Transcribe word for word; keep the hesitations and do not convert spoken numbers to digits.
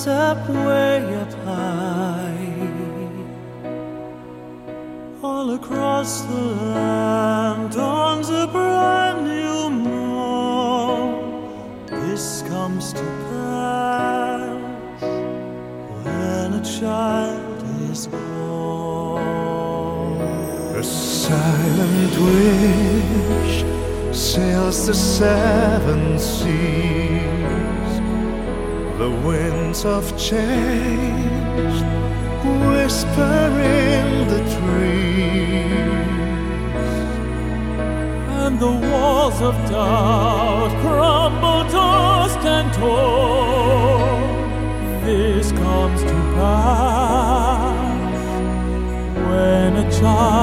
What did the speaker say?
rise up way up high, all across the land dawns a brand new morn. This comes to pass when a child is born. A silent wish sails the seven seas, the winds of change whisper in the trees, and the walls of doubt crumble dust and torn. This comes to pass when a child